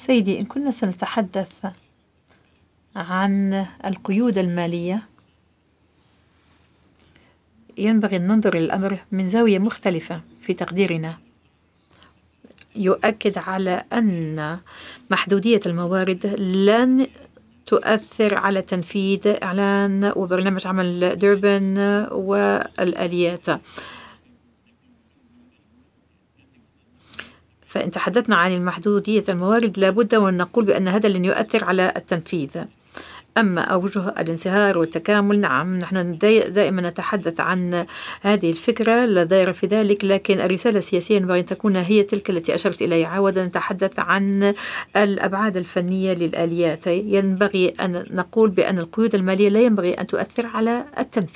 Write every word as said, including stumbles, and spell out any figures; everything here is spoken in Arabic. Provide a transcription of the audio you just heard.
سيدي، إن كنا سنتحدث عن القيود المالية، ينبغي أن ننظر للأمر من زاوية مختلفة في تقديرنا، يؤكد على أن محدودية الموارد لن تؤثر على تنفيذ إعلان وبرنامج عمل ديربن والآليات. فإن تحدثنا عن محدودية الموارد لابد وأن نقول بأن هذا لن يؤثر على التنفيذ. أما أوجه الانصهار والتكامل، نعم نحن دائما نتحدث عن هذه الفكرة، لا ضير في ذلك، لكن الرسالة السياسية ينبغي أن تكون هي تلك التي أشرت إليها. عاود نتحدث عن الأبعاد الفنية للآليات، ينبغي أن نقول بأن القيود المالية لا ينبغي أن تؤثر على التنفيذ.